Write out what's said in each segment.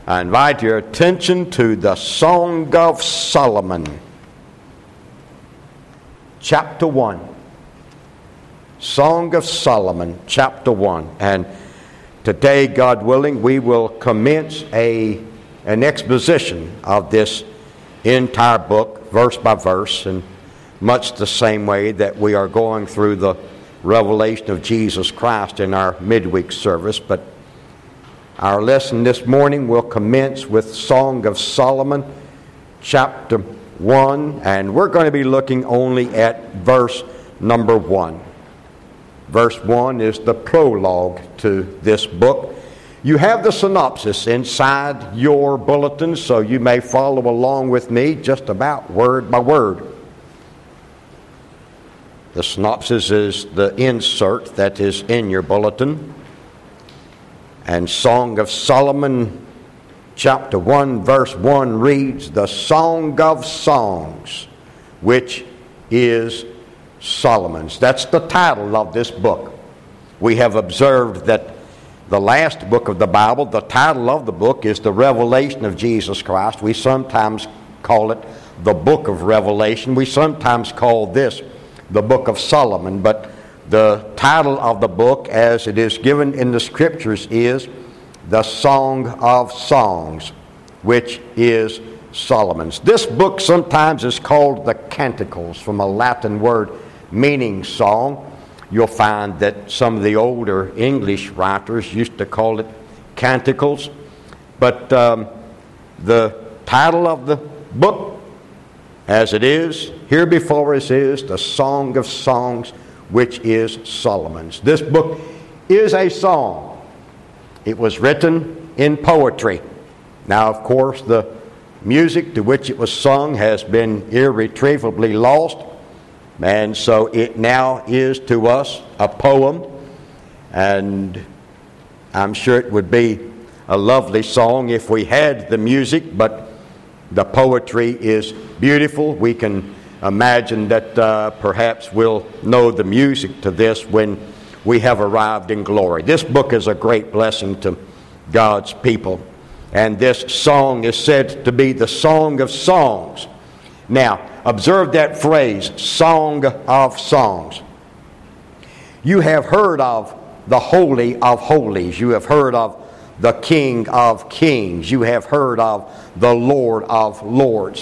I invite your attention to the Song of Solomon, chapter 1. Song of Solomon, chapter 1. And today, God willing, we will commence an exposition of this entire book, verse by verse, in much the same way that we are going through the revelation of Jesus Christ in our midweek service. But our lesson this morning will commence with Song of Solomon, chapter 1, and we're going to be looking only at verse number 1. Verse 1 is the prologue to this book. You have the synopsis inside your bulletin, so you may follow along with me just about word by word. The synopsis is the insert that is in your bulletin. And Song of Solomon, chapter 1, verse 1 reads, "The Song of Songs, which is Solomon's." That's the title of this book. We have observed that the last book of the Bible, the title of the book is the Revelation of Jesus Christ. We sometimes call it the Book of Revelation. We sometimes call this the Book of Solomon, but the title of the book, as it is given in the Scriptures, is the Song of Songs, which is Solomon's. This book sometimes is called the Canticles, from a Latin word meaning song. You'll find that some of the older English writers used to call it Canticles. But the title of the book, as it is, here before us is the Song of Songs, which is Solomon's. This book is a song. It was written in poetry. Now, of course, the music to which it was sung has been irretrievably lost, and so it now is to us a poem, and I'm sure it would be a lovely song if we had the music, but the poetry is beautiful. We can imagine that perhaps we'll know the music to this when we have arrived in glory. This book is a great blessing to God's people, and this song is said to be the Song of Songs. Now, observe that phrase, Song of Songs. You have heard of the Holy of Holies. You have heard of the King of Kings. You have heard of the Lord of Lords.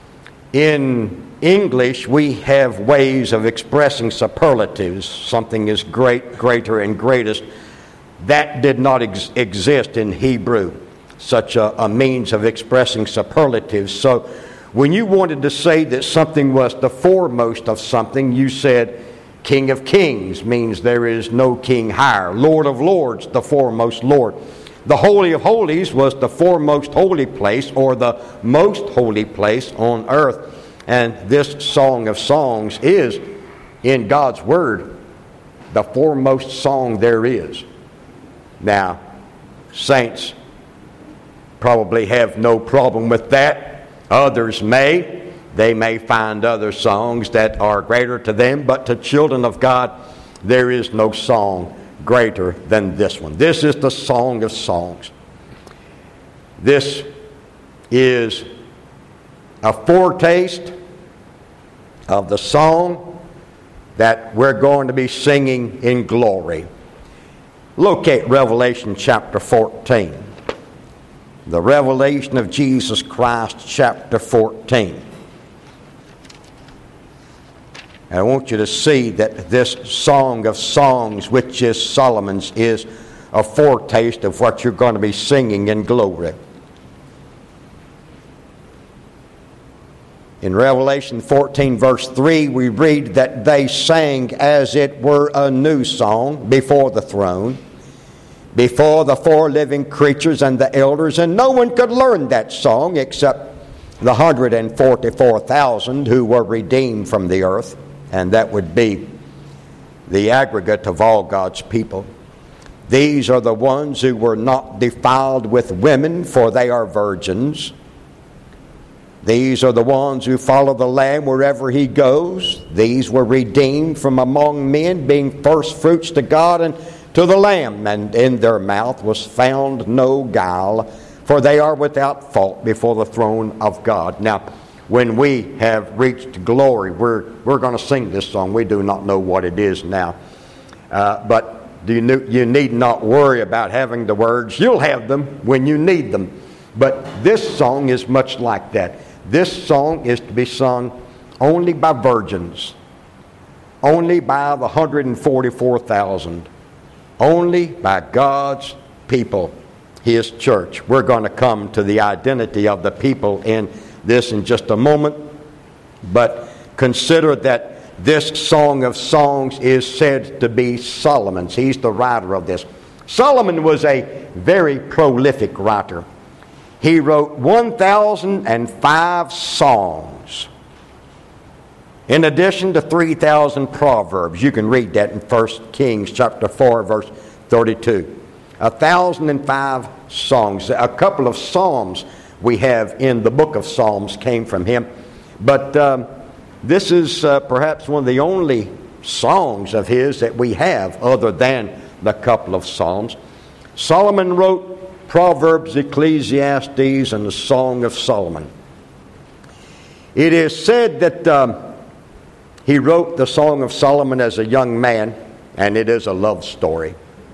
In English, we have ways of expressing superlatives. Something is great, greater, and greatest. That did not exist in Hebrew, such a means of expressing superlatives. So when you wanted to say that something was the foremost of something, you said King of Kings, means there is no king higher. Lord of Lords, the foremost Lord. The Holy of Holies was the foremost holy place, or the most holy place on earth. And this Song of Songs is, in God's Word, the foremost song there is. Now, saints probably have no problem with that. Others may. They may find other songs that are greater to them, but to children of God, there is no song greater than this one. This is the Song of Songs. This is a foretaste of the song that we're going to be singing in glory. Locate Revelation chapter 14. The revelation of Jesus Christ, chapter 14. And I want you to see that this Song of Songs, which is Solomon's, is a foretaste of what you're going to be singing in glory. In Revelation 14, verse 3, we read that they sang as it were a new song before the throne, before the four living creatures and the elders, and no one could learn that song except the 144,000 who were redeemed from the earth, and that would be the aggregate of all God's people. These are the ones who were not defiled with women, for they are virgins. These are the ones who follow the Lamb wherever he goes. These were redeemed from among men, being first fruits to God and to the Lamb. And in their mouth was found no guile, for they are without fault before the throne of God. Now, when we have reached glory, we're going to sing this song. We do not know what it is now. But you need not worry about having the words. You'll have them when you need them. But this song is much like that. This song is to be sung only by virgins, only by the 144,000, only by God's people, His church. We're going to come to the identity of the people in this in just a moment, but consider that this Song of Songs is said to be Solomon's. He's the writer of this. Solomon was a very prolific writer. He wrote 1,005 songs, in addition to 3,000 proverbs. You can read that in 1 Kings chapter 4, verse 32. 1,005 songs. A couple of psalms we have in the book of Psalms came from him. But this is perhaps one of the only songs of his that we have other than the couple of psalms. Solomon wrote Proverbs, Ecclesiastes, and the Song of Solomon. It is said that he wrote the Song of Solomon as a young man, and it is a love story,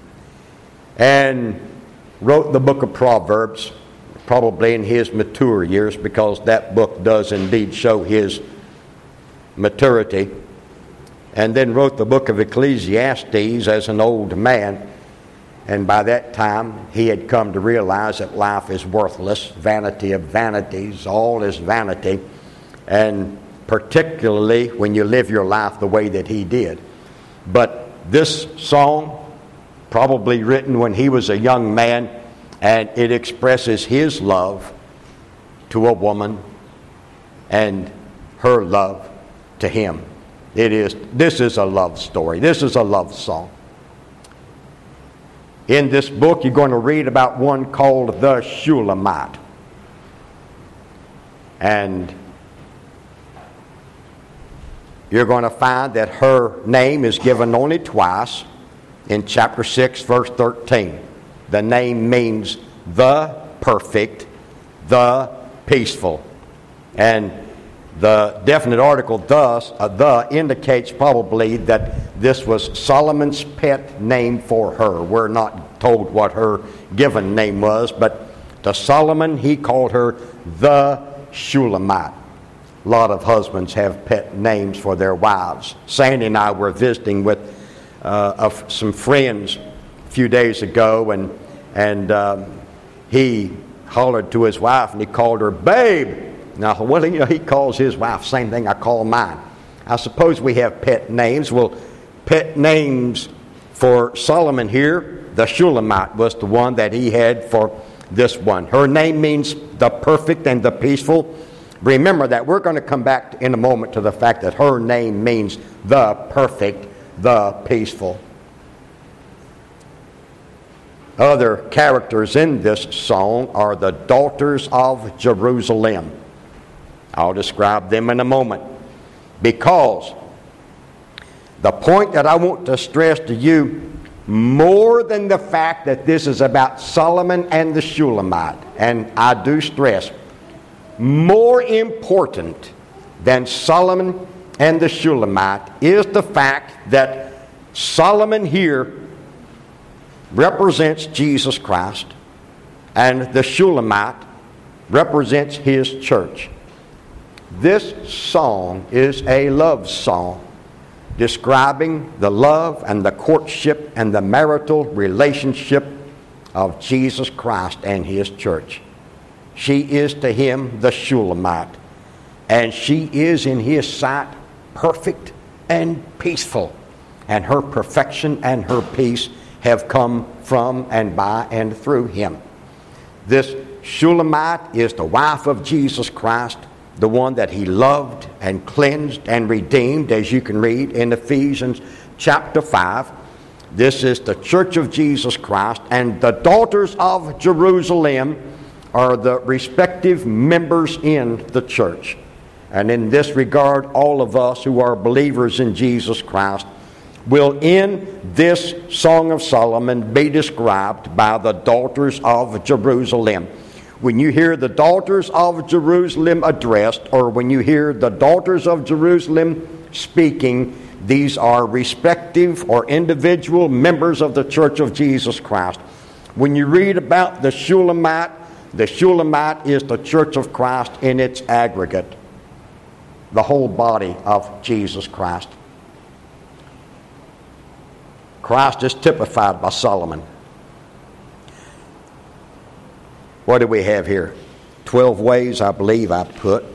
and wrote the book of Proverbs probably in his mature years, because that book does indeed show his maturity, and then wrote the book of Ecclesiastes as an old man. And by that time, he had come to realize that life is worthless, vanity of vanities, all is vanity, and particularly when you live your life the way that he did. But this song, probably written when he was a young man, and it expresses his love to a woman and her love to him. This is a love story. This is a love song. In this book, you're going to read about one called the Shulamite. And you're going to find that her name is given only twice in chapter 6, verse 13. The name means the perfect, the peaceful. And the definite article the indicates probably that this was Solomon's pet name for her. We're not told what her given name was, but to Solomon he called her the Shulamite. A lot of husbands have pet names for their wives. Sandy and I were visiting with some friends a few days ago, and he hollered to his wife and he called her babe. Now, well, he calls his wife same thing I call mine. I suppose we have pet names. Well, pet names for Solomon here, the Shulamite was the one that he had for this one. Her name means the perfect and the peaceful. Remember that. We're going to come back in a moment to the fact that her name means the perfect, the peaceful. Other characters in this song are the daughters of Jerusalem. I'll describe them in a moment, because the point that I want to stress to you, more than the fact that this is about Solomon and the Shulamite, and I do stress, more important than Solomon and the Shulamite is the fact that Solomon here represents Jesus Christ, and the Shulamite represents his church. This song is a love song describing the love and the courtship and the marital relationship of Jesus Christ and his church. She is to him the Shulamite, and she is in his sight perfect and peaceful, and her perfection and her peace have come from and by and through him. This Shulamite is the wife of Jesus Christ, the one that he loved and cleansed and redeemed, as you can read in Ephesians chapter 5. This is the church of Jesus Christ, and the daughters of Jerusalem are the respective members in the church. And in this regard, all of us who are believers in Jesus Christ will in this Song of Solomon be described by the daughters of Jerusalem. When you hear the daughters of Jerusalem addressed, or when you hear the daughters of Jerusalem speaking, these are respective or individual members of the Church of Jesus Christ. When you read about the Shulamite is the Church of Christ in its aggregate, the whole body of Jesus Christ. Christ is typified by Solomon. What do we have here? 12 ways, I believe I put.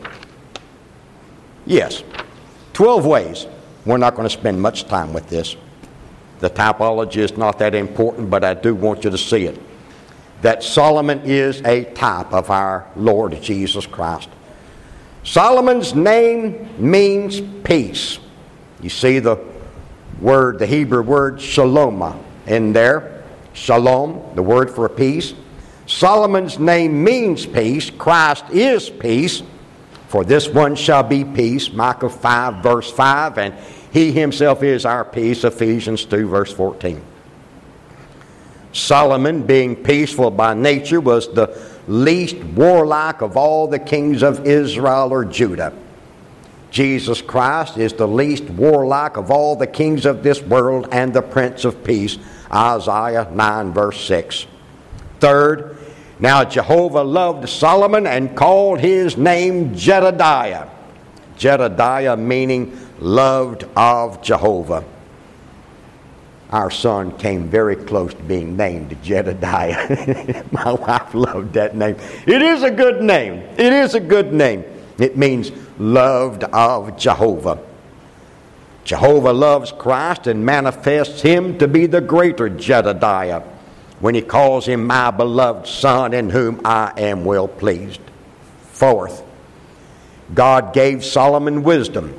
Yes, 12 ways. We're not going to spend much time with this. The typology is not that important, but I do want you to see it. That Solomon is a type of our Lord Jesus Christ. Solomon's name means peace. You see the Hebrew word shalom in there. Shalom, the word for peace. Solomon's name means peace. Christ is peace. For this one shall be peace. Micah 5 verse 5. And he himself is our peace. Ephesians 2 verse 14. Solomon, being peaceful by nature, was the least warlike of all the kings of Israel or Judah. Jesus Christ is the least warlike of all the kings of this world and the Prince of Peace. Isaiah 9 verse 6. Third, now Jehovah loved Solomon and called his name Jedediah. Jedediah meaning loved of Jehovah. Our son came very close to being named Jedediah. My wife loved that name. It is a good name. It is a good name. It means loved of Jehovah. Jehovah loves Christ and manifests him to be the greater Jedediah when he calls him my beloved son in whom I am well pleased. Fourth, God gave Solomon wisdom.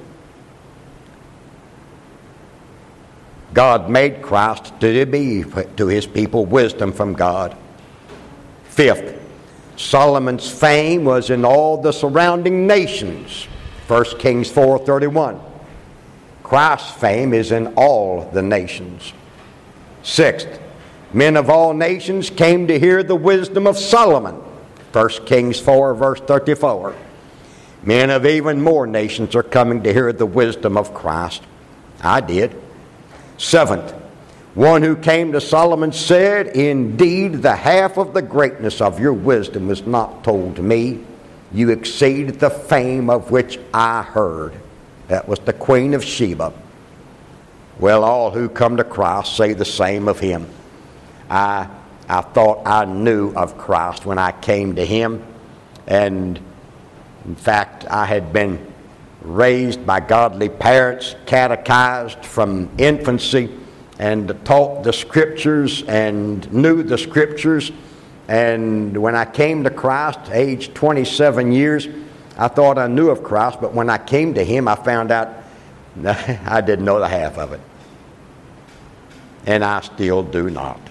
God made Christ to be to his people wisdom from God. Fifth, Solomon's fame was in all the surrounding nations. 1 Kings 4:31. Christ's fame is in all the nations. Sixth, men of all nations came to hear the wisdom of Solomon. 1 Kings 4 verse 34. Men of even more nations are coming to hear the wisdom of Christ. I did. Seventh, one who came to Solomon said, indeed, the half of the greatness of your wisdom is not told to me. You exceed the fame of which I heard. That was the Queen of Sheba. Well, all who come to Christ say the same of him. I thought I knew of Christ when I came to him. And in fact, I had been raised by godly parents, catechized from infancy, and taught the Scriptures and knew the Scriptures. And when I came to Christ, age 27 years, I thought I knew of Christ, but when I came to him, I found out I didn't know the half of it. And I still do not.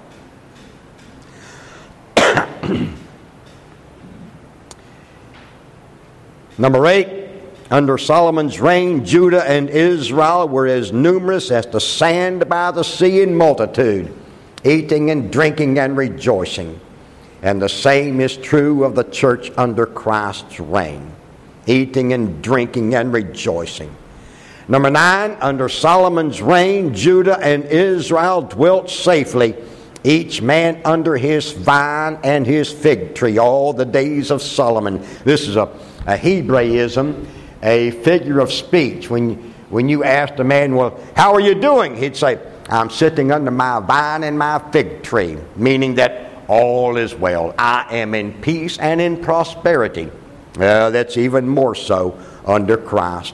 Number 8, under Solomon's reign, Judah and Israel were as numerous as the sand by the sea in multitude, eating and drinking and rejoicing. And the same is true of the church under Christ's reign, eating and drinking and rejoicing. Number 9, under Solomon's reign, Judah and Israel dwelt safely, each man under his vine and his fig tree, all the days of Solomon. This is a Hebraism, a figure of speech. When you asked a man, well, how are you doing? He'd say, I'm sitting under my vine and my fig tree, meaning that all is well. I am in peace and in prosperity. That's even more so under Christ.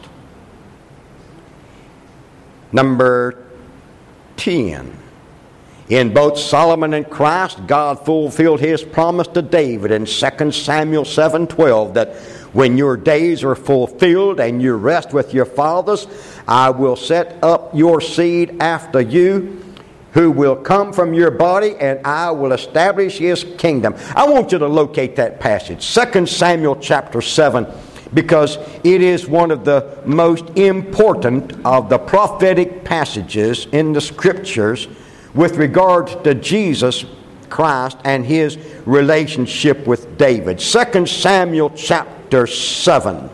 Number 10. In both Solomon and Christ, God fulfilled his promise to David in 2 Samuel 7:12 that when your days are fulfilled and you rest with your fathers, I will set up your seed after you, who will come from your body, and I will establish his kingdom. I want you to locate that passage, 2 Samuel chapter 7, because it is one of the most important of the prophetic passages in the Scriptures with regard to Jesus Christ and his relationship with David. 2 Samuel chapter 7.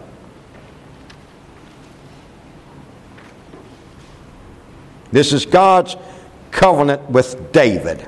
This is God's covenant with David.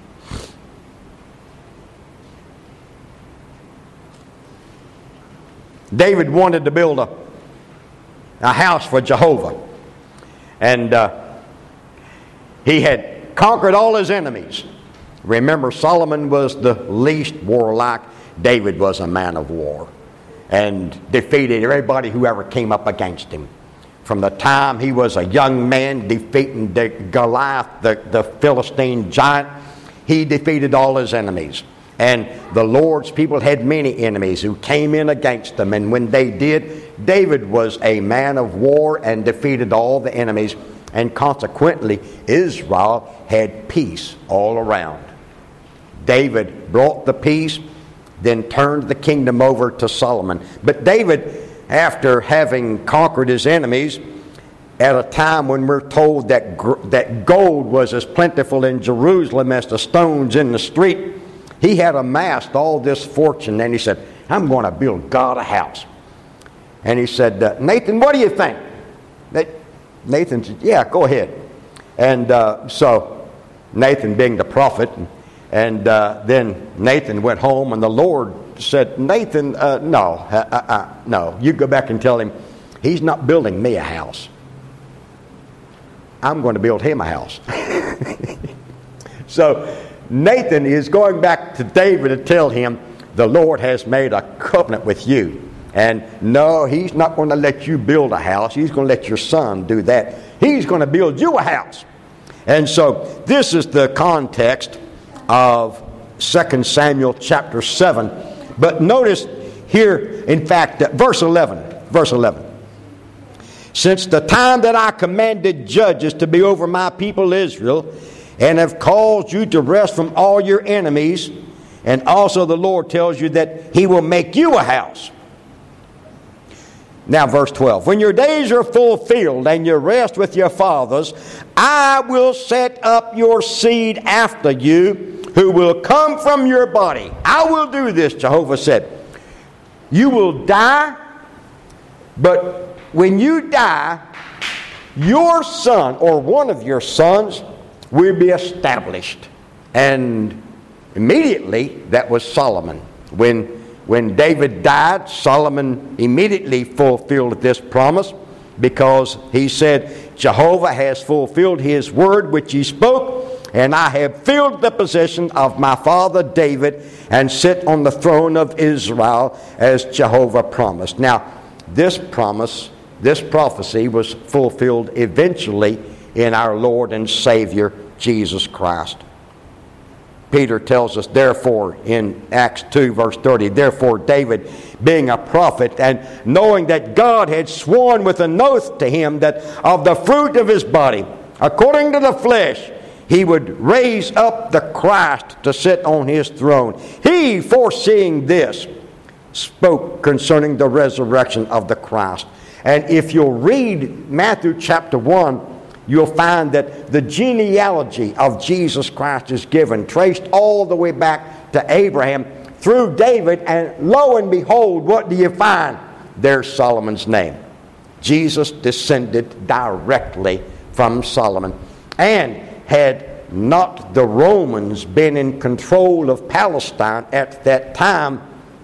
David wanted to build a house for Jehovah. And he had conquered all his enemies. Remember, Solomon was the least warlike. David was a man of war and defeated everybody who ever came up against him. From the time he was a young man defeating Goliath, the Philistine giant, he defeated all his enemies. And the Lord's people had many enemies who came in against them. And when they did, David was a man of war and defeated all the enemies. And consequently, Israel had peace all around. David brought the peace, then turned the kingdom over to Solomon. But David, after having conquered his enemies, at a time when we're told that gold was as plentiful in Jerusalem as the stones in the street, he had amassed all this fortune, and he said, I'm going to build God a house. And he said, Nathan, what do you think? Nathan said, yeah, go ahead. And so Nathan being the prophet, and then Nathan went home, and the Lord said, Nathan, no, you go back and tell him he's not building me a house. I'm going to build him a house. So Nathan is going back to David to tell him the Lord has made a covenant with you. And no, he's not going to let you build a house. He's going to let your son do that. He's going to build you a house. And so this is the context of 2 Samuel chapter 7. But notice here, in fact, verse 11. Since the time that I commanded judges to be over my people Israel, and have caused you to rest from all your enemies, and also the Lord tells you that he will make you a house. Now verse 12. When your days are fulfilled and you rest with your fathers, I will set up your seed after you, who will come from your body. I will do this, Jehovah said. You will die, but when you die, your son or one of your sons will be established. And immediately, that was Solomon. When David died, Solomon immediately fulfilled this promise, because he said, Jehovah has fulfilled his word which he spoke, and I have filled the position of my father David and sit on the throne of Israel as Jehovah promised. Now, this prophecy was fulfilled eventually in our Lord and Savior Jesus Christ. Peter tells us, therefore, in Acts 2, verse 30, therefore David, being a prophet, and knowing that God had sworn with an oath to him that of the fruit of his body, according to the flesh, he would raise up the Christ to sit on his throne. He, foreseeing this, spoke concerning the resurrection of the Christ. And if you'll read Matthew chapter 1, you'll find that the genealogy of Jesus Christ is given, traced all the way back to Abraham through David, and lo and behold, what do you find? There's Solomon's name. Jesus descended directly from Solomon. And had not the Romans been in control of Palestine at that time,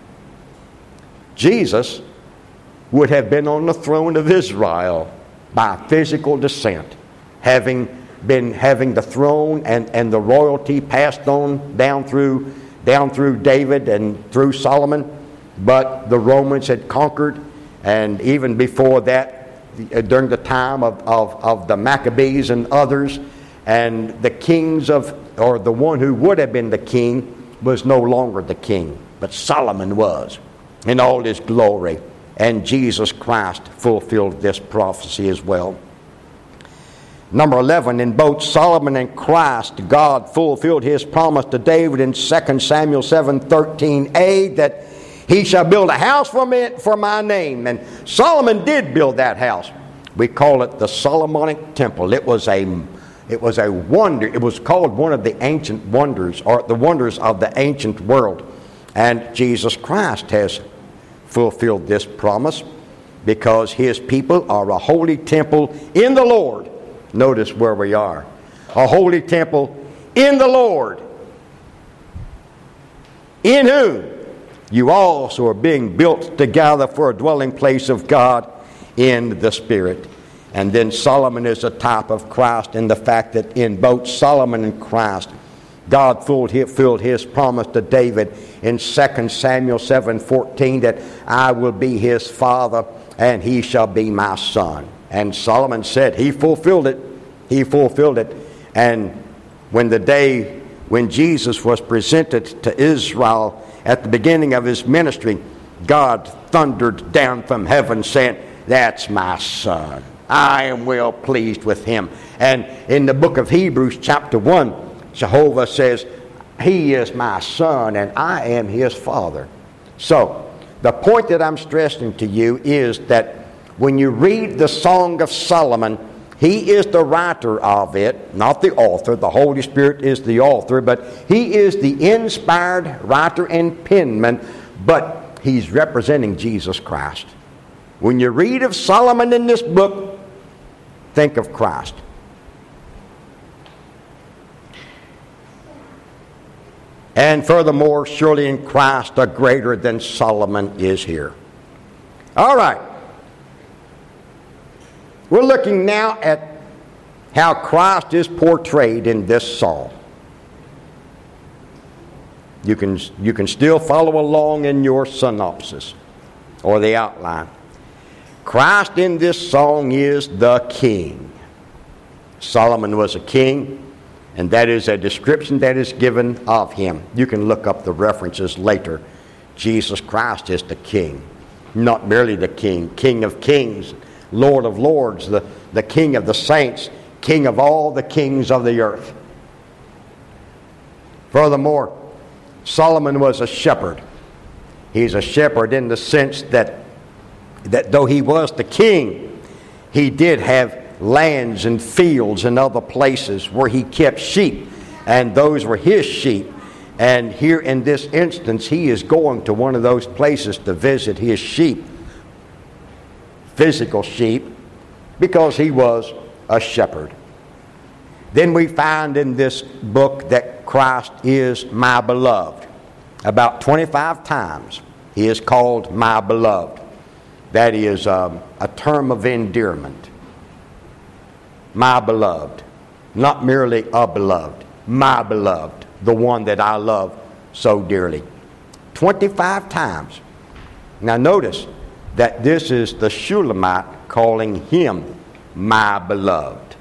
Jesus would have been on the throne of Israel by physical descent, having the throne and the royalty passed on down through David and through Solomon. But the Romans had conquered, and even before that, during the time of the Maccabees and others, and the kings or the one who would have been the king was no longer the king, but Solomon was in all his glory. And Jesus Christ fulfilled this prophecy as well. Number 11, in both Solomon and Christ, God fulfilled his promise to David in 2 Samuel 7:13a that he shall build a house for my name. And Solomon did build that house. We call it the Solomonic Temple. It was a It was a wonder. It was called one of the ancient wonders, or the wonders of the ancient world. And Jesus Christ has fulfilled this promise because his people are a holy temple in the Lord. Notice where we are. A holy temple in the Lord, in whom you also are being built together for a dwelling place of God in the Spirit. And then Solomon is a type of Christ in the fact that in both Solomon and Christ, God fulfilled his promise to David in 2 Samuel 7:14 that I will be his father and he shall be my son. And Solomon said he fulfilled it. He fulfilled it. And when Jesus was presented to Israel at the beginning of his ministry, God thundered down from heaven saying, "That's my son. I am well pleased with him." And in the book of Hebrews chapter 1, Jehovah says, he is my son and I am his father. So, the point that I'm stressing to you is that when you read the Song of Solomon, he is the writer of it, not the author. The Holy Spirit is the author, but he is the inspired writer and penman, but he's representing Jesus Christ. When you read of Solomon in this book, think of Christ. And furthermore, surely in Christ a greater than Solomon is here. All right. We're looking now at how Christ is portrayed in this psalm. You can still follow along in your synopsis or the outline. Christ in this song is the king. Solomon was a king, and that is a description that is given of him. You can look up the references later. Jesus Christ is the king. Not merely the king, King of kings, Lord of lords, the King of the saints, King of all the kings of the earth. Furthermore, Solomon was a shepherd. He's a shepherd in the sense that though he was the king, he did have lands and fields and other places where he kept sheep, and those were his sheep. And here in this instance, he is going to one of those places to visit his sheep, physical sheep, because he was a shepherd. Then we find in this book that Christ is my beloved. About 25 times he is called my beloved. That is a term of endearment. My beloved. Not merely a beloved. My beloved. The one that I love so dearly. 25 times. Now notice that this is the Shulamite calling him my beloved.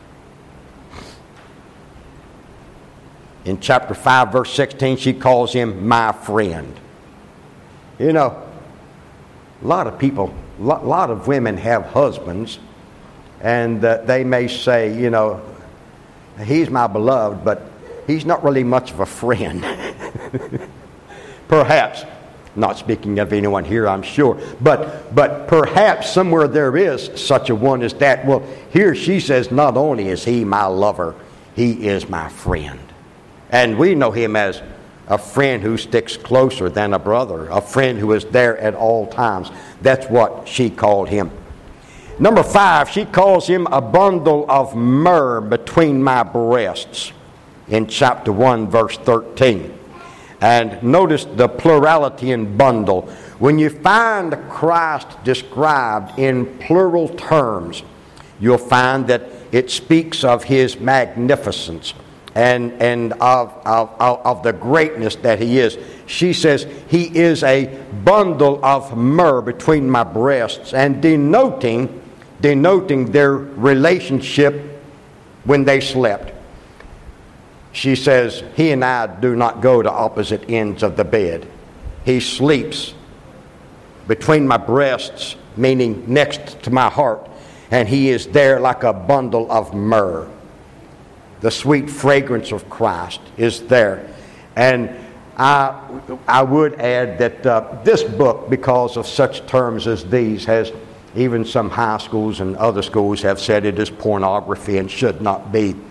In chapter 5 verse 16 she calls him my friend. You know, a lot of people, a lot of women have husbands, and they may say, you know, he's my beloved, but he's not really much of a friend. Perhaps, not speaking of anyone here, I'm sure, but perhaps somewhere there is such a one as that. Well, here she says, not only is he my lover, he is my friend. And we know him as a friend who sticks closer than a brother, a friend who is there at all times. That's what she called him. Number 5, she calls him a bundle of myrrh between my breasts in chapter 1, verse 13. And notice the plurality in bundle. When you find Christ described in plural terms, you'll find that it speaks of his magnificence and of the greatness that he is. She says he is a bundle of myrrh between my breasts, and denoting their relationship when they slept. She says, he and I do not go to opposite ends of the bed. He sleeps between my breasts, meaning next to my heart, and he is there like a bundle of myrrh. The sweet fragrance of Christ is there. And I would add that this book, because of such terms as these, has even some high schools and other schools have said it is pornography and should not be.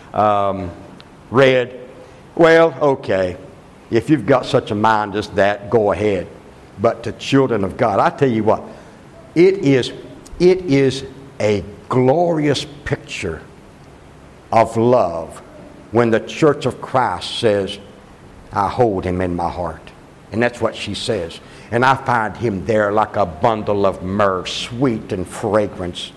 read. Well, okay. If you've got such a mind as that, go ahead. But to children of God, I tell you what, it is a glorious picture of love when the Church of Christ says, I hold him in my heart. And that's what she says. And I find him there like a bundle of myrrh, sweet and fragrant.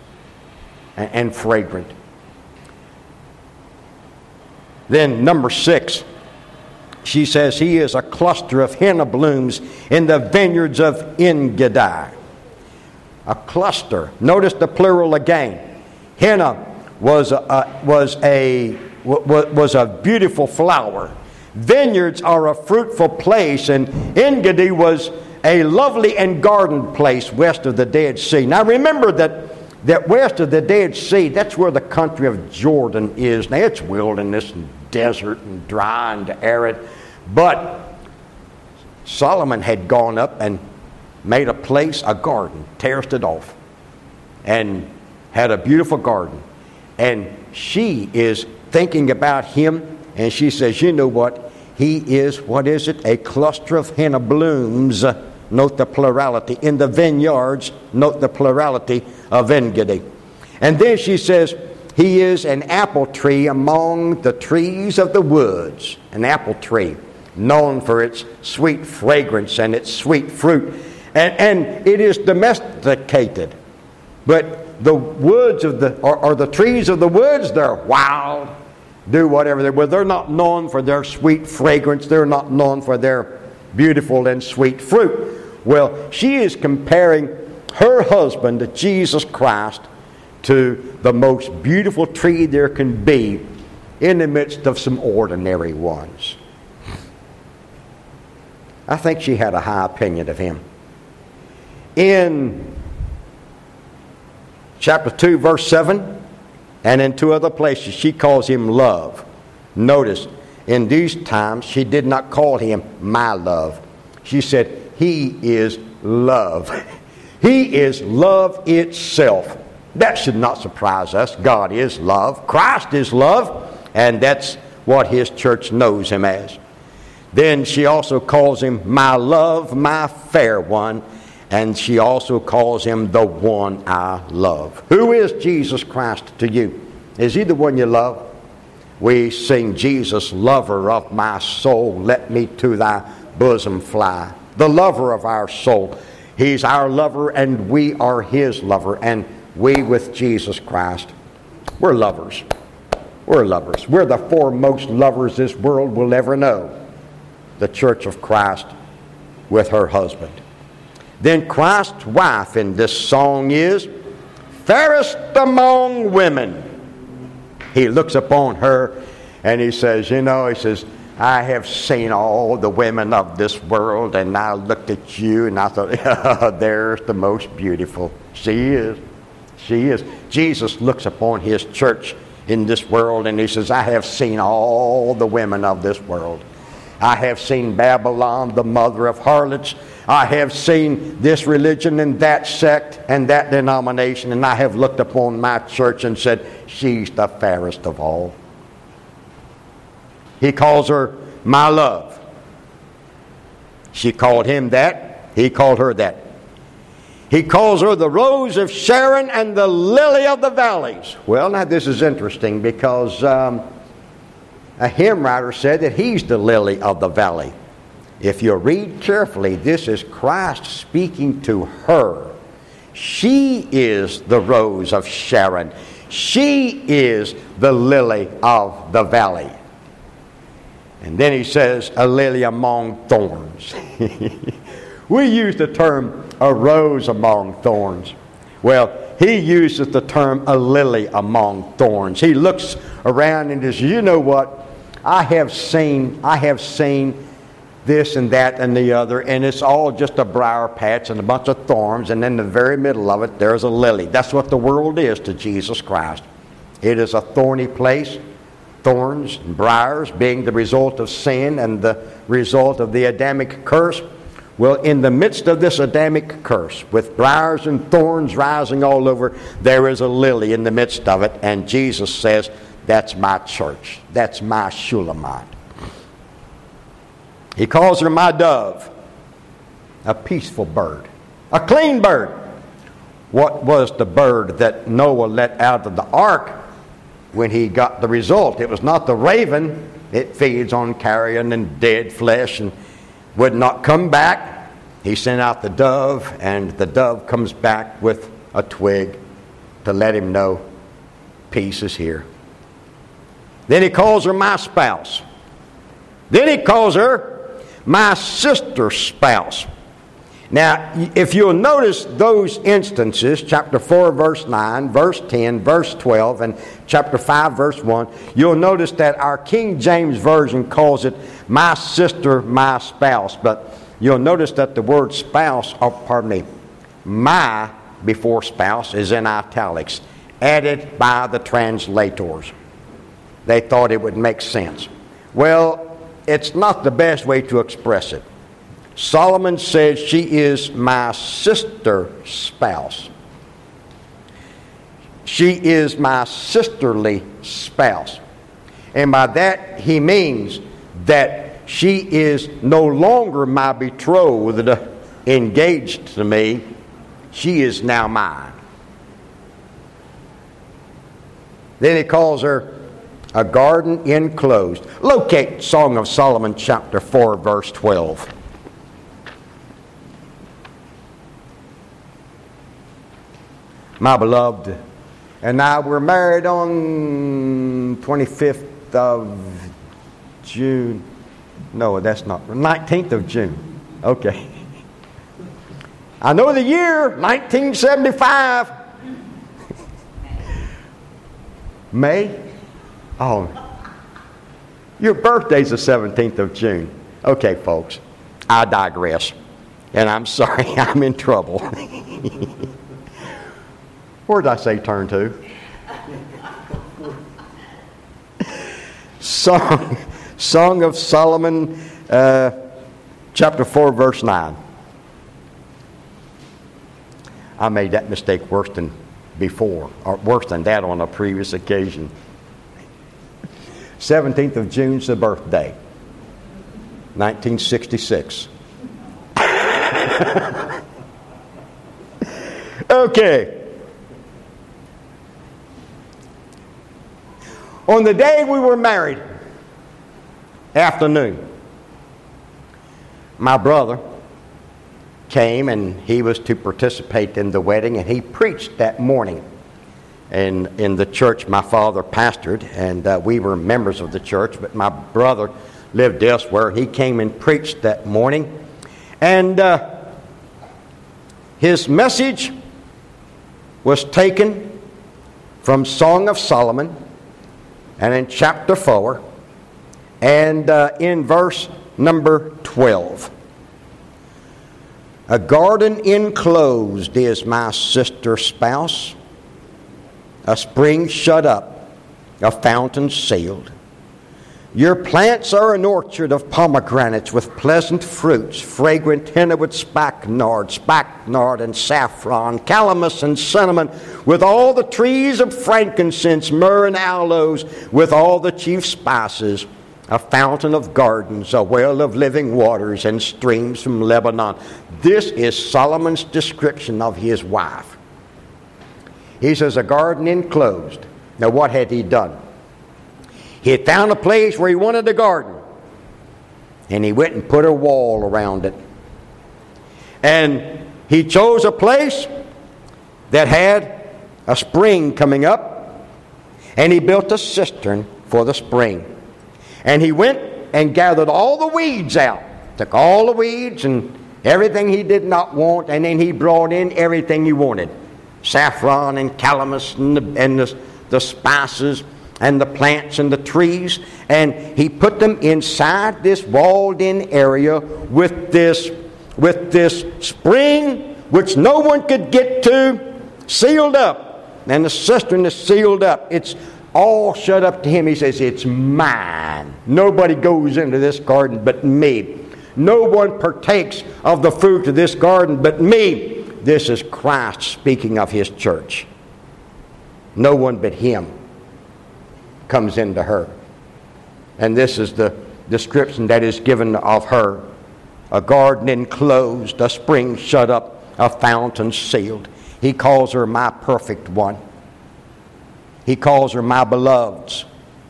Then number 6, she says he is a cluster of henna blooms in the vineyards of En-gedi. A cluster. Notice the plural again. Henna was a beautiful flower. Vineyards are a fruitful place, and En-gedi was a lovely and gardened place west of the Dead Sea. Now remember that west of the Dead Sea, that's where the country of Jordan is. Now it's wilderness and desert and dry and arid. But Solomon had gone up and made a place, a garden, terraced it off, and had a beautiful garden. And she is thinking about him, and she says, you know what? He is, what is it? A cluster of henna blooms, note the plurality. In the vineyards, note the plurality of En-gedi. And then she says, he is an apple tree among the trees of the woods. An apple tree, known for its sweet fragrance and its sweet fruit. And it is domesticated. But the woods of the trees of the woods, they're wild, do whatever they will. They're not known for their sweet fragrance. They're not known for their beautiful and sweet fruit. Well, she is comparing her husband, Jesus Christ, to the most beautiful tree there can be in the midst of some ordinary ones. I think she had a high opinion of him. In chapter 2, verse 7, and in 2 other places, she calls him love. Notice, in these times, she did not call him my love. She said, he is love. He is love itself. That should not surprise us. God is love. Christ is love. And that's what his church knows him as. Then she also calls him my love, my fair one. And she also calls him the one I love. Who is Jesus Christ to you? Is he the one you love? We sing, Jesus, lover of my soul, let me to thy bosom fly. The lover of our soul. He's our lover and we are his lover. And we with Jesus Christ, we're lovers. We're lovers. We're the foremost lovers this world will ever know. The Church of Christ with her husband. Then Christ's wife in this song is fairest among women. He looks upon her and he says, I have seen all the women of this world, and I looked at you and I thought, there's the most beautiful. She is. She is. Jesus looks upon his church in this world and he says, I have seen all the women of this world. I have seen Babylon, the mother of harlots. I have seen this religion and that sect and that denomination, and I have looked upon my church and said, she's the fairest of all. He calls her my love. She called him that. He called her that. He calls her the rose of Sharon and the lily of the valleys. Well, now this is interesting because a hymn writer said that he's the lily of the valley. If you read carefully, this is Christ speaking to her. She is the rose of Sharon. She is the lily of the valley. And then he says, a lily among thorns. We use the term a rose among thorns. Well, he uses the term a lily among thorns. He looks around and says, you know what? I have seen this and that and the other, and it's all just a briar patch and a bunch of thorns, and in the very middle of it, there's a lily. That's what the world is to Jesus Christ. It is a thorny place, thorns and briars being the result of sin and the result of the Adamic curse. Well, in the midst of this Adamic curse, with briars and thorns rising all over, there is a lily in the midst of it, and Jesus says, That's my church. That's my Shulamite. He calls her my dove, a peaceful bird, a clean bird. What was the bird that Noah let out of the ark when he got the result? It was not the raven. It feeds on carrion and dead flesh and would not come back. He sent out the dove, and the dove comes back with a twig to let him know peace is here. Then he calls her my spouse. Then he calls her my sister spouse. Now, if you'll notice those instances, chapter 4, verse 9, verse 10, verse 12, and chapter 5, verse 1, you'll notice that our King James Version calls it my sister, my spouse. But you'll notice that the word spouse, my before spouse is in italics, added by the translators. They thought it would make sense. Well, it's not the best way to express it. Solomon says she is my sister spouse. She is my sisterly spouse. And by that he means that she is no longer my betrothed, engaged to me. She is now mine. Then he calls her a garden enclosed. Locate Song of Solomon chapter 4 verse 12. My beloved and I were married on 25th of June. No, that's not. 19th of June. Okay. I know the year, 1975. May? Oh, your birthday's the 17th of June. Okay, folks, I digress. And I'm sorry, I'm in trouble. Where did I say turn to? Song of Solomon, chapter 4, verse 9. I made that mistake worse than before, or worse than that on a previous occasion. 17th of June's the birthday. 1966. Okay. On the day we were married, afternoon, my brother came and he was to participate in the wedding, and he preached that morning in the church my father pastored, and we were members of the church, but my brother lived elsewhere. He came and preached that morning, and his message was taken from Song of Solomon, and in chapter 4, and in verse number 12. A garden enclosed is my sister spouse, a spring shut up, a fountain sealed. Your plants are an orchard of pomegranates with pleasant fruits, fragrant henna with spikenard and saffron, calamus and cinnamon, with all the trees of frankincense, myrrh and aloes, with all the chief spices, a fountain of gardens, a well of living waters, and streams from Lebanon. This is Solomon's description of his wife. He says, a garden enclosed. Now, what had he done? He had found a place where he wanted a garden, and he went and put a wall around it. And he chose a place that had a spring coming up, and he built a cistern for the spring. And he went and gathered all the weeds out, took all the weeds and everything he did not want, and then he brought in everything he wanted. Saffron and calamus and the spices and the plants and the trees, and he put them inside this walled-in area with this spring which no one could get to, sealed up. And the cistern is sealed up. It's all shut up to him. He says, it's mine. Nobody goes into this garden but me. No one partakes of the fruit of this garden but me. This is Christ speaking of his church. No one but him comes into her. And this is the description that is given of her. A garden enclosed, a spring shut up, a fountain sealed. He calls her my perfect one. He calls her my beloveds.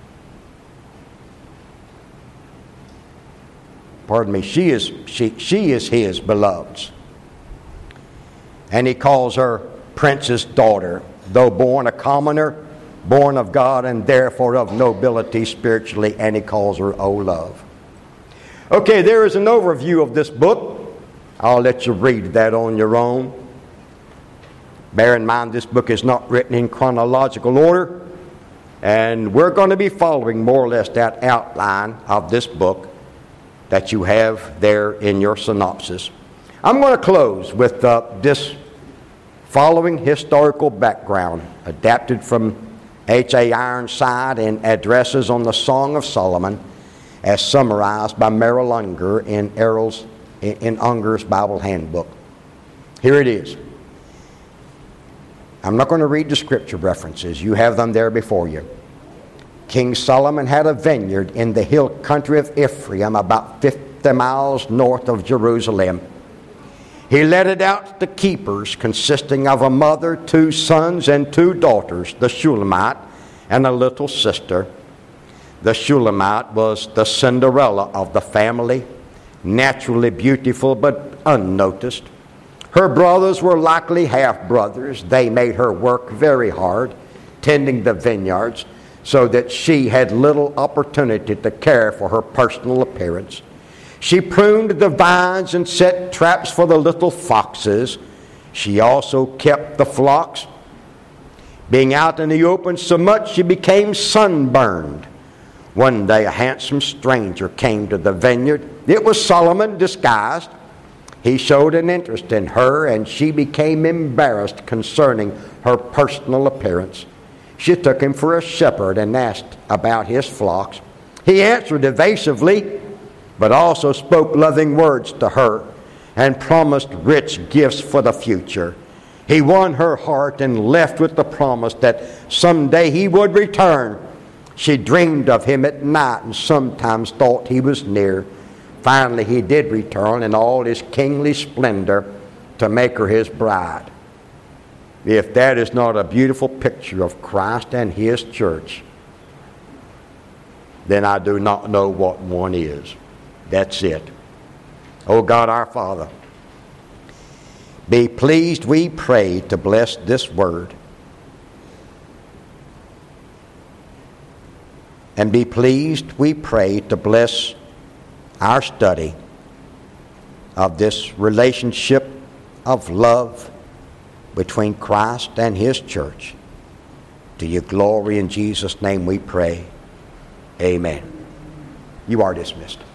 Pardon me, she is his beloveds. And he calls her princess daughter, though born a commoner, born of God and therefore of nobility spiritually, and he calls her O love. Okay, there is an overview of this book. I'll let you read that on your own. Bear in mind this book is not written in chronological order, and we're going to be following more or less that outline of this book that you have there in your synopsis. I'm going to close with this following historical background adapted from H.A. Ironside in Addresses on the Song of Solomon as summarized by Merrill Unger in Unger's Bible Handbook. Here it is. I'm not going to read the scripture references. You have them there before you. King Solomon had a vineyard in the hill country of Ephraim, about 50 miles north of Jerusalem. He let it out to keepers, consisting of a mother, 2 sons, and 2 daughters, the Shulamite and a little sister. The Shulamite was the Cinderella of the family, naturally beautiful but unnoticed. Her brothers were likely half-brothers. They made her work very hard, tending the vineyards, so that she had little opportunity to care for her personal appearance. She pruned the vines and set traps for the little foxes. She also kept the flocks. Being out in the open so much, she became sunburned. One day a handsome stranger came to the vineyard. It was Solomon disguised. He showed an interest in her, and she became embarrassed concerning her personal appearance. She took him for a shepherd and asked about his flocks. He answered evasively, but also spoke loving words to her and promised rich gifts for the future. He won her heart and left with the promise that someday he would return. She dreamed of him at night and sometimes thought he was near. Finally, he did return in all his kingly splendor to make her his bride. If that is not a beautiful picture of Christ and his church, then I do not know what one is. That's it. Oh God, our Father, be pleased, we pray, to bless this word. And be pleased, we pray, to bless our study of this relationship of love between Christ and his church. To your glory in Jesus' name we pray. Amen. You are dismissed.